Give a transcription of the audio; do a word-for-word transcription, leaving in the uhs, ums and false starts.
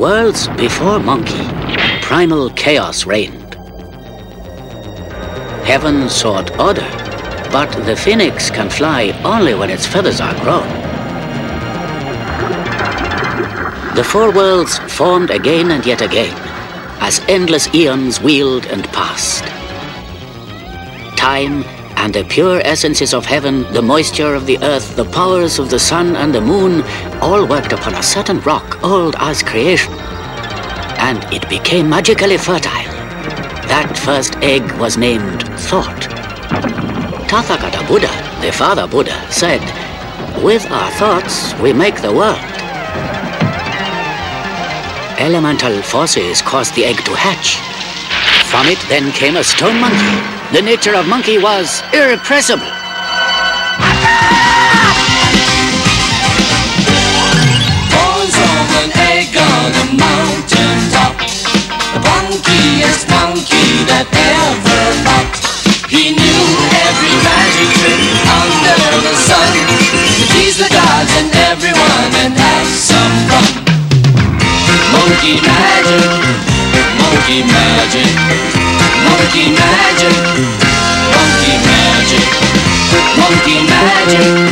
worlds before Monkey, primal chaos reigned. Heaven sought order, but the phoenix can fly only when its feathers are grown. The four worlds formed again and yet again, as endless eons wheeled and passed. Time and the pure essences of heaven, the moisture of the earth, the powers of the sun and the moon, all worked upon a certain rock old as creation. And it became magically fertile. That first egg was named Thought. Tathagata Buddha, the father Buddha, said, "With our thoughts, we make the world." Elemental forces caused the egg to hatch. From it then came a stone monkey. The nature of monkey was irrepressible. Bones of an egg on a mountain top. The punkiest monkey that ever popped. He knew every magic trick under the sun to tease the gods and everyone and have some fun. Monkey magic, monkey magic, monkey magic, monkey magic, monkey magic.